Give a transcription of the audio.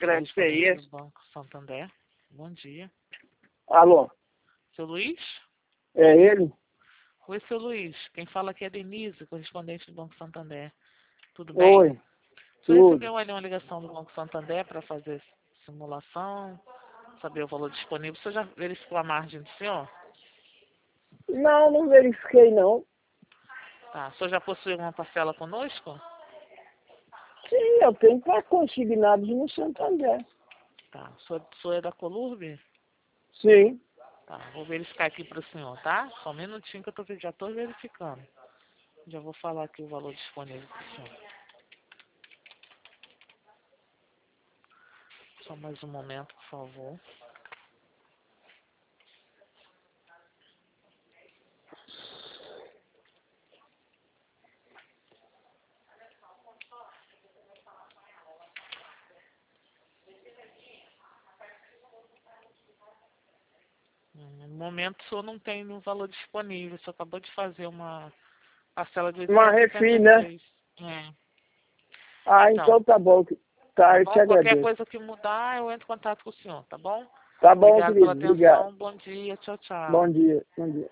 crédito é esse? Banco Santander. Bom dia. Alô? Seu Luiz? É ele? Oi, seu Luiz. Quem fala aqui é Denise, correspondente do Banco Santander. Tudo bem? Oi. O senhor Tudo. recebeu ali uma ligação do Banco Santander para fazer simulação, saber o valor disponível. O senhor já verificou a margem do senhor? Não verifiquei não. Tá. O senhor já possui uma parcela conosco? Sim, eu tenho para consignados no Santander. Tá. O senhor é da Colurb? Sim. Tá. Vou verificar aqui para o senhor, tá? Só um minutinho que eu já estou verificando. Já vou falar aqui o valor disponível para o senhor. Só mais um momento, por favor. No momento, o senhor não tem um valor disponível. O senhor acabou de fazer uma parcela de Uma refis, né? 876. É. Então tá bom. Tá Tá, eu te bom? Qualquer agradeço. coisa que mudar, eu entro em contato com o senhor, tá bom? Tá bom, Obrigado pela querido. Obrigado. atenção. Bom dia. Tchau, tchau. Bom dia. Bom dia.